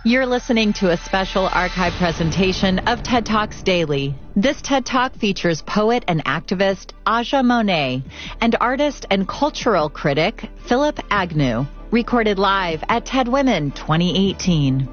You're listening to a special archive presentation of TED Talks Daily. This TED Talk features poet and activist Aja Monet and artist and cultural critic Philip Agnew, recorded live at TED Women 2018.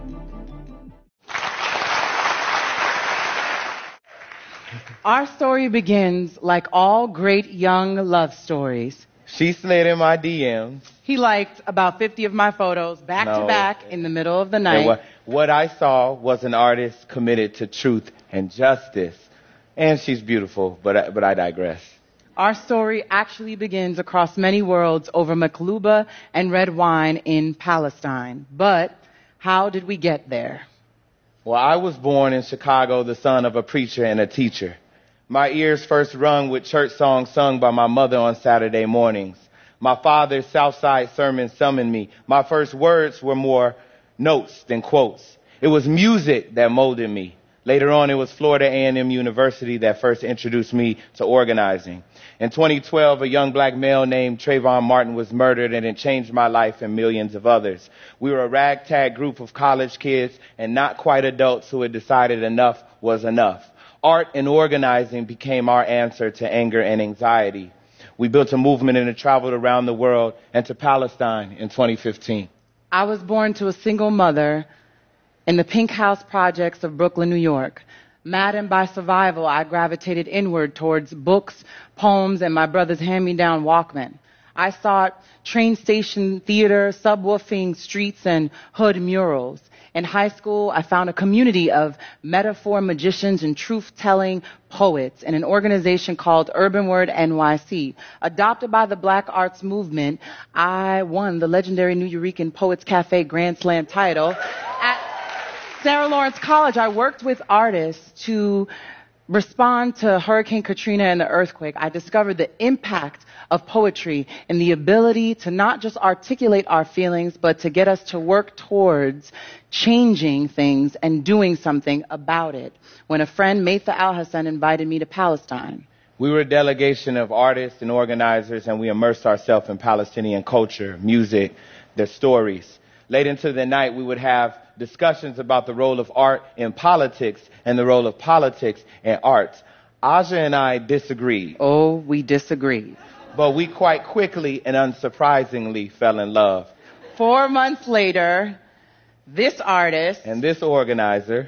Our story begins like all great young love stories. She slid in my DMs. He liked about 50 of my photos back to back in the middle of the night. What I saw was an artist committed to truth and justice. And she's beautiful, but I digress. Our story actually begins across many worlds over Makhlouba and red wine in Palestine. But how did we get there? Well, I was born in Chicago, the son of a preacher and a teacher. My ears first rung with church songs sung by my mother on Saturday mornings. My father's Southside sermons summoned me. My first words were more notes than quotes. It was music that molded me. Later on, it was Florida A&M University that first introduced me to organizing. In 2012, a young black male named Trayvon Martin was murdered, and it changed my life and millions of others. We were a ragtag group of college kids and not quite adults who had decided enough was enough. Art and organizing became our answer to anger and anxiety. We built a movement and it traveled around the world and to Palestine in 2015. I was born to a single mother in the Pink House projects of Brooklyn, New York. Maddened by survival, I gravitated inward towards books, poems, and my brother's hand-me-down Walkman. I sought train station theater, subwoofing streets, and hood murals. In high school, I found a community of metaphor magicians and truth-telling poets in an organization called Urban Word NYC. Adopted by the Black Arts Movement, I won the legendary Nuyorican Poets Cafe Grand Slam title. At Sarah Lawrence College, I worked with artists to respond to Hurricane Katrina and the earthquake. I discovered the impact of poetry and the ability to not just articulate our feelings, but to get us to work towards changing things and doing something about it. When a friend, Maytha Al-Hassan, invited me to Palestine. We were a delegation of artists and organizers, and we immersed ourselves in Palestinian culture, music, their stories. Late into the night, we would have discussions about the role of art in politics and the role of politics in arts. Aja and I disagreed. Oh, we disagreed. But we quite quickly and unsurprisingly fell in love. 4 months later, this artist and this organizer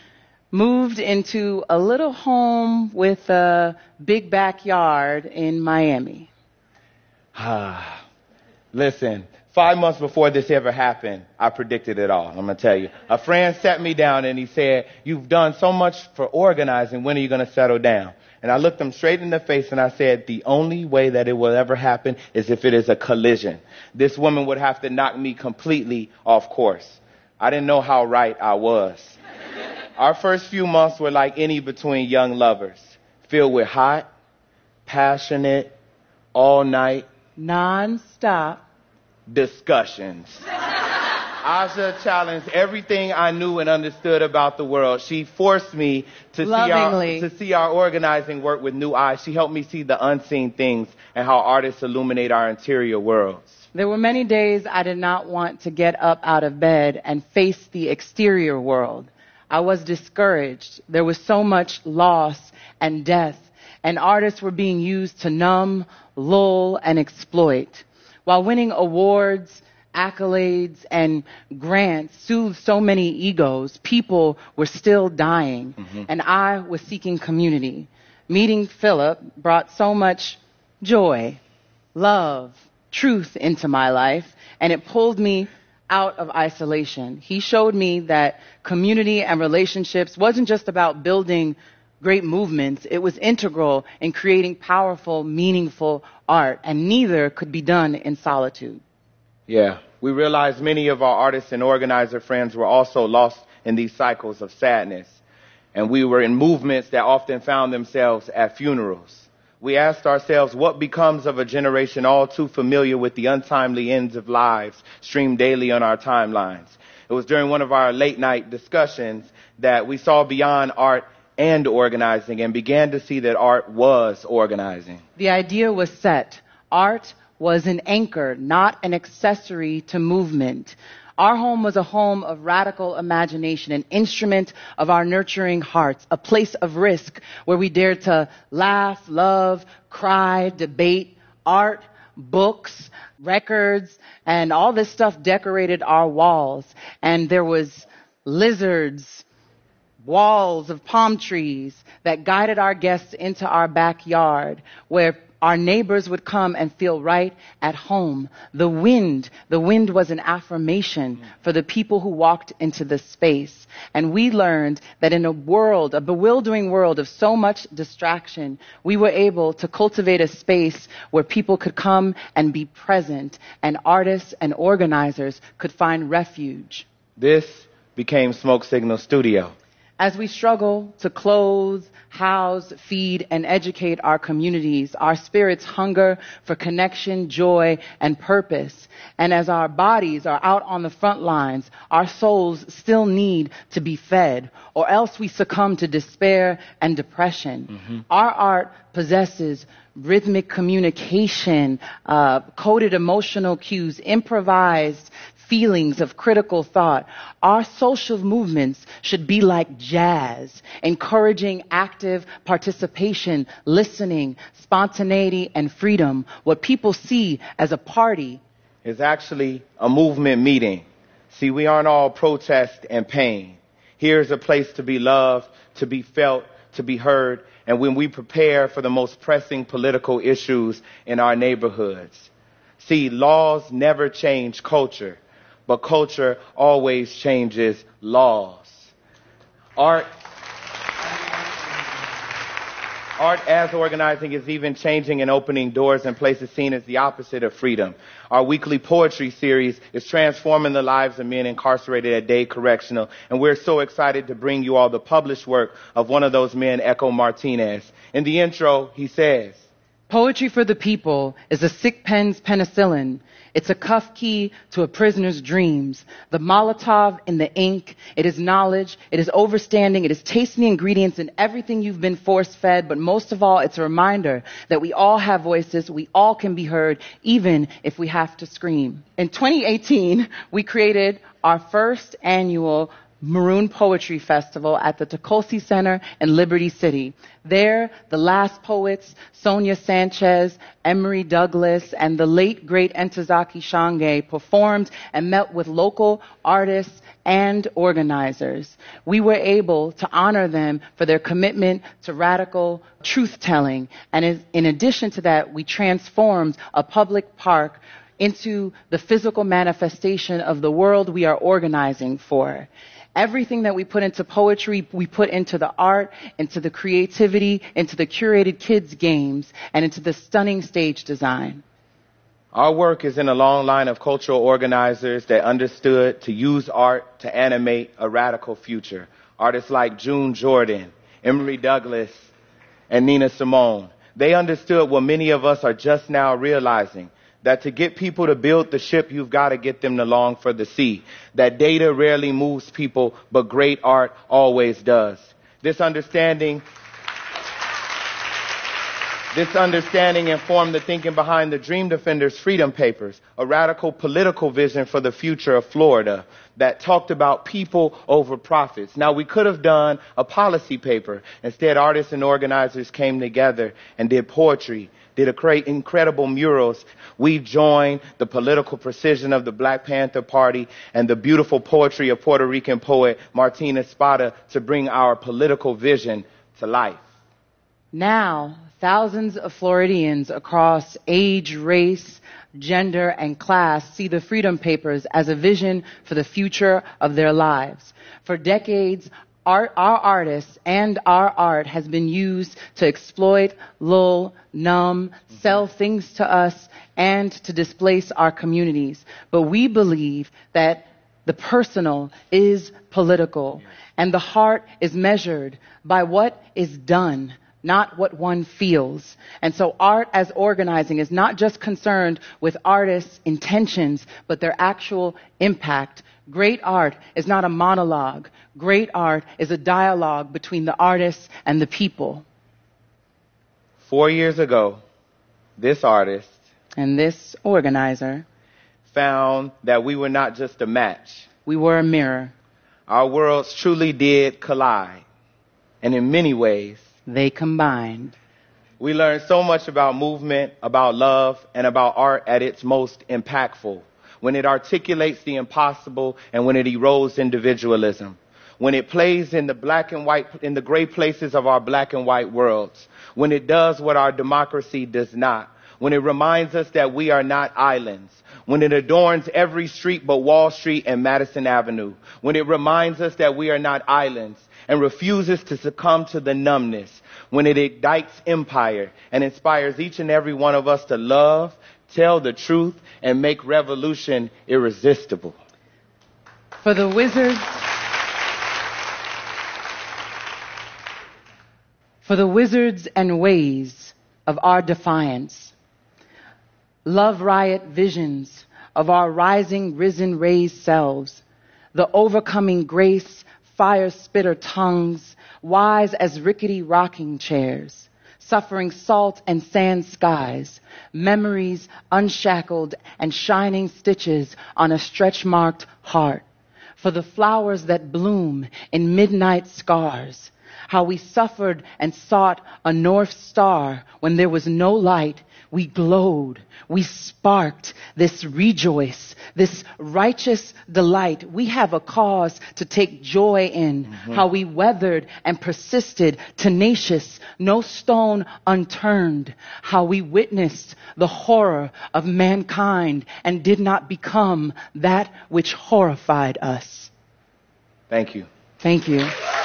moved into a little home with a big backyard in Miami. Listen, 5 months before this ever happened, I predicted it all. I'm going to tell you. A friend sat me down and he said, "You've done so much for organizing. When are you going to settle down?" And I looked him straight in the face and I said, "The only way that it will ever happen is if it is a collision. This woman would have to knock me completely off course." I didn't know how right I was. Our first few months were like any between young lovers, filled with hot, passionate, all night, non-stop discussions. Aja challenged everything I knew and understood about the world. She forced me to see our organizing work with new eyes. She helped me see the unseen things and how artists illuminate our interior worlds. There were many days I did not want to get up out of bed and face the exterior world. I was discouraged. There was so much loss and death, and artists were being used to numb, lull, and exploit. While winning awards, accolades, and grants soothed so many egos, people were still dying, and I was seeking community. Meeting Philip brought so much joy, love, truth into my life, and it pulled me out of isolation. He showed me that community and relationships wasn't just about building great movements. It was integral in creating powerful, meaningful art, and neither could be done in solitude. Yeah, we realized many of our artists and organizer friends were also lost in these cycles of sadness, and we were in movements that often found themselves at funerals. We asked ourselves, what becomes of a generation all too familiar with the untimely ends of lives streamed daily on our timelines? It was during one of our late night discussions that we saw beyond art and organizing and began to see that art was organizing. The idea was set. Art was an anchor, not an accessory to movement. Our home was a home of radical imagination, an instrument of our nurturing hearts, a place of risk where we dared to laugh, love, cry, debate. Art, books, records, and all this stuff decorated our walls. And there was lizards, walls of palm trees that guided our guests into our backyard, where our neighbors would come and feel right at home. The wind was an affirmation for the people who walked into the space. And we learned that in a bewildering world of so much distraction, we were able to cultivate a space where people could come and be present, and artists and organizers could find refuge. This became Smoke Signal Studio. As we struggle to clothe, house, feed, and educate our communities, our spirits hunger for connection, joy, and purpose. And as our bodies are out on the front lines, our souls still need to be fed, or else we succumb to despair and depression. Our art possesses rhythmic communication, coded emotional cues, improvised feelings of critical thought. Our social movements should be like jazz, encouraging active participation, listening, spontaneity, and freedom. What people see as a party is actually a movement meeting. See, we aren't all protest and pain. Here's a place to be loved, to be felt, to be heard, and when we prepare for the most pressing political issues in our neighborhoods. See, laws never change culture, but culture always changes laws. Art as organizing is even changing and opening doors in places seen as the opposite of freedom. Our weekly poetry series is transforming the lives of men incarcerated at Dade Correctional, and we're so excited to bring you all the published work of one of those men, Echo Martinez. In the intro, he says, "Poetry for the people is a sick pen's penicillin. It's a cuff key to a prisoner's dreams. The Molotov in the ink. It is knowledge. It is overstanding. It is tasting the ingredients in everything you've been force-fed. But most of all, it's a reminder that we all have voices. We all can be heard, even if we have to scream." In 2018, we created our first annual Maroon Poetry Festival at the Tukolsi Center in Liberty City. There, the last poets, Sonia Sanchez, Emory Douglas, and the late, great Ntozake Shange performed and met with local artists and organizers. We were able to honor them for their commitment to radical truth-telling. And in addition to that, we transformed a public park into the physical manifestation of the world we are organizing for. Everything that we put into poetry, we put into the art, into the creativity, into the curated kids' games, and into the stunning stage design. Our work is in a long line of cultural organizers that understood to use art to animate a radical future. Artists like June Jordan, Emory Douglas, and Nina Simone. They understood what many of us are just now realizing, that to get people to build the ship, you've got to get them to long for the sea. That data rarely moves people, but great art always does. This understanding informed the thinking behind the Dream Defenders Freedom Papers, a radical political vision for the future of Florida that talked about people over profits. Now, we could have done a policy paper. Instead, artists and organizers came together and did poetry, did incredible murals. We joined the political precision of the Black Panther Party and the beautiful poetry of Puerto Rican poet Martina Espada to bring our political vision to life. Now, thousands of Floridians across age, race, gender, and class see the Freedom Papers as a vision for the future of their lives. For decades, our artists and our art has been used to exploit, lull, numb, sell things to us, and to displace our communities. But we believe that the personal is political, and the heart is measured by what is done, not what one feels. And so art as organizing is not just concerned with artists' intentions, but their actual impact. Great art is not a monologue. Great art is a dialogue between the artists and the people. 4 years ago, this artist and this organizer found that we were not just a match. We were a mirror. Our worlds truly did collide. And in many ways, they combined. We learned so much about movement, about love, and about art at its most impactful, when it articulates the impossible and when it erodes individualism, when it plays in the black and white, in the gray places of our black and white worlds, when it does what our democracy does not, when it reminds us that we are not islands, when it adorns every street but Wall Street and Madison Avenue, when it reminds us that we are not islands and refuses to succumb to the numbness, when it ignites empire and inspires each and every one of us to love, tell the truth, and make revolution irresistible. For the wizards and ways of our defiance, love riot visions of our rising, risen, raised selves, the overcoming grace, fire spitter tongues, wise as rickety rocking chairs, suffering salt and sand skies, memories unshackled and shining stitches on a stretch-marked heart, for the flowers that bloom in midnight scars, how we suffered and sought a North Star when there was no light. We glowed, we sparked this rejoice, this righteous delight. We have a cause to take joy in, how we weathered and persisted, tenacious, no stone unturned, how we witnessed the horror of mankind and did not become that which horrified us. Thank you. Thank you.